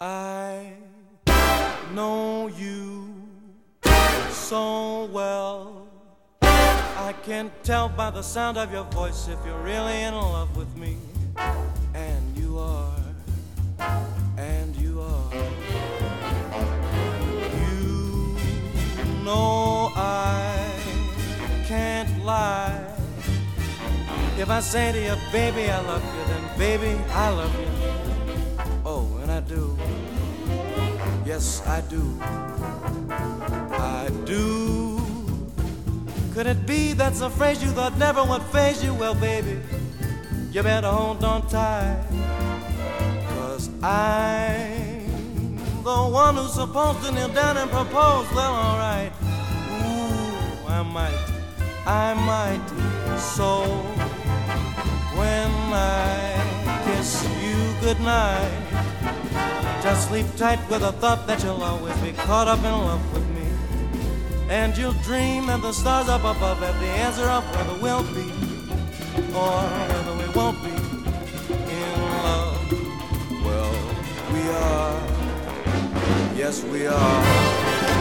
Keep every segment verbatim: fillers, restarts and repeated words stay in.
I know you so well. I can tell by the sound of your voice if you're really in love with me. And you are, and you are. You know I can't lie. If I say to you, baby, I love you, then baby, I love you. Oh, and I do. Yes, I do. I do. Could it be that's a phrase you thought never would faze you? Well, baby, you better hold on tight, 'cause I'm the one who's supposed to kneel down and propose. Well, alright. Ooh, I might, I might. So when I kiss you goodnight, just sleep tight with the thought that you'll always be caught up in love with me. And you'll dream that the stars up above have the answer of whether we'll be or whether we won't be in love. Well, we are. Yes, we are.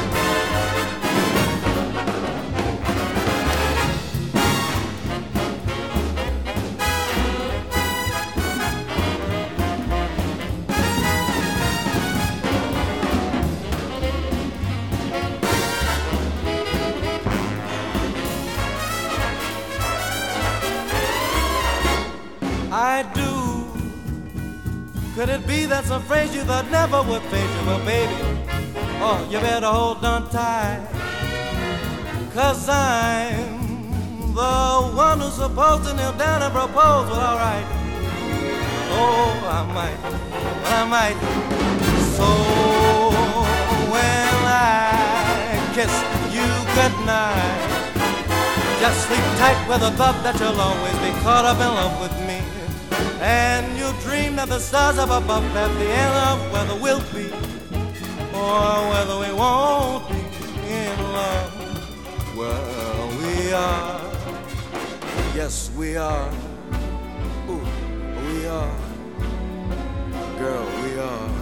I do. Could it be that's a phrase you thought never would fade you? Well, baby, oh, you better hold on tight, 'cause I'm the one who's supposed to kneel down and propose. Well, alright. Oh, I might, I might. So when I kiss you goodnight, just sleep tight with the thought that you'll always be caught up in love with me. And you'll dream that the stars up above have the end of whether we'll be or whether we won't be in love. Well, we are. Yes, we are. Ooh, we are. Girl, we are.